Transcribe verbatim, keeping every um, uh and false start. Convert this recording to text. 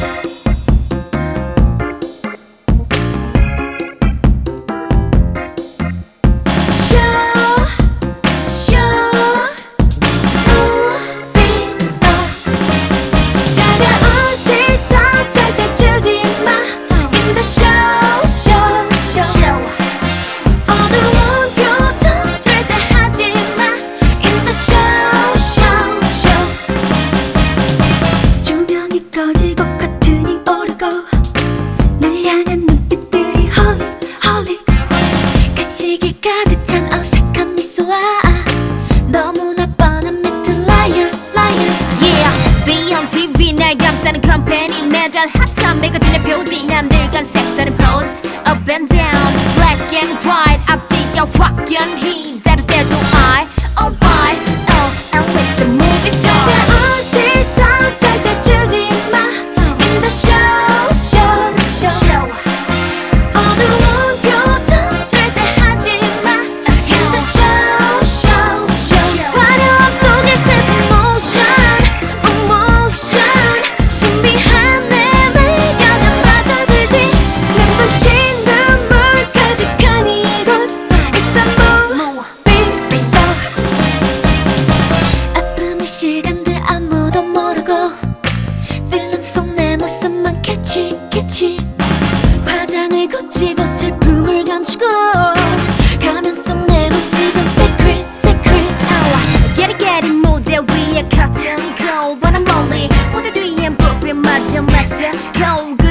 티비 날 감싸는 컴퍼니 매달 핫한 매거진의 표지 남들간 색다른 포즈 Up and down Black and white 앞뒤가 확연히 다를 때도 I Alright Oh and listen movie song 차가운 시선 절대 주지 마 In the show show show 어두운 표정 절대 하지 마 In the show show show 화려함 속에 슬픈 motion emotion 신비한 내 매력에 빠져들지 눈부신 눈물 가득한 이곳 It's a movie star 아픔의 시간들 아무도 모르고 필름 속 내 모습만 캐치 캐치 화장을 고치고 슬픔을 감추고 가면 속 내 모습은 secret secret oh, Get it get it 무대 위에 curtain call But I'm lonely 무대 뒤엔 불빛 마저 master Go